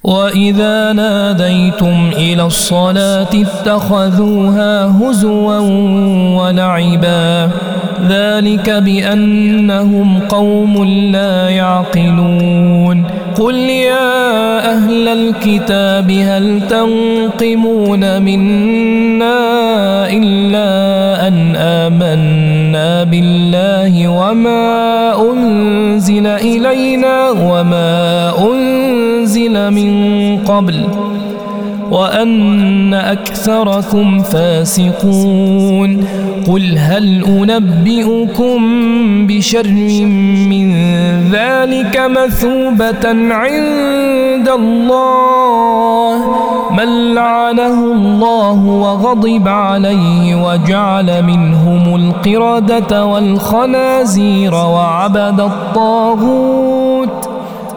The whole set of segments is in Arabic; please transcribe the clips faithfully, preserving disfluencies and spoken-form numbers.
وإذا ناديتم إلى الصلاة اتخذوها هزوا ولعبا ذلك بأنهم قوم لا يعقلون قل يا أهل الكتاب هل تنقمون منا إلا أن آمنا بالله وما أنزل إلينا وما أنزل من قبل وأن أكثركم فاسقون قل هل أنبئكم بشر من ذلك مثوبة عند الله من لعنه الله وغضب عليه وجعل منهم القردة والخنازير وعبد الطاغوت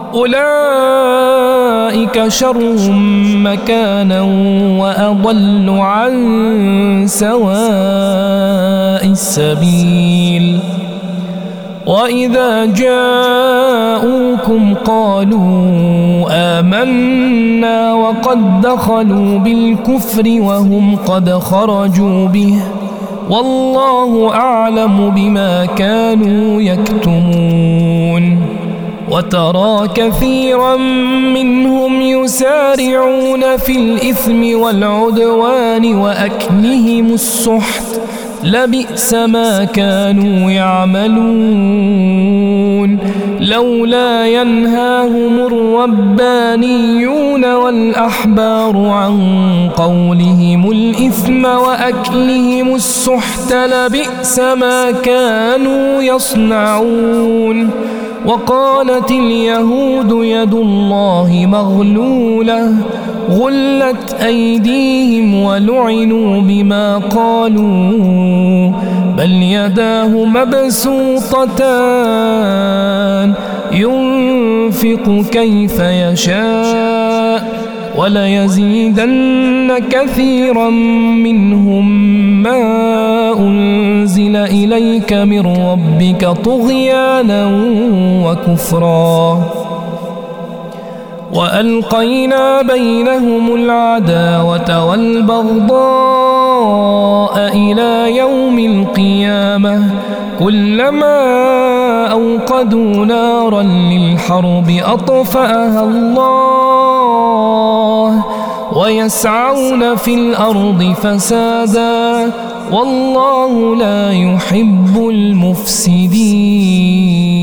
أولئك شر مكانا وأضل عن سواء السبيل وإذا جاءوكم قالوا آمنا وقد دخلوا بالكفر وهم قد خرجوا به والله أعلم بما كانوا يكتمون وترى كثيرا منهم يسارعون في الإثم والعدوان وأكلهم السحت لبئس ما كانوا يعملون لولا ينهاهم الربانيون والأحبار عن قولهم الإثم وأكلهم السحت لبئس ما كانوا يصنعون وقالت اليهود يد الله مغلولة غلت أيديهم ولعنوا بما قالوا بل يداه مبسوطتان ينفق كيف يشاء وليزيدن كثيرا منهم ما أنزل إليك من ربك طغيانا وكفرا وألقينا بينهم العداوة والبغضاء إلى يوم القيامة كلما أوقدوا نارا للحرب أطفأها الله ويسعون في الأرض فسادا والله لا يحب المفسدين.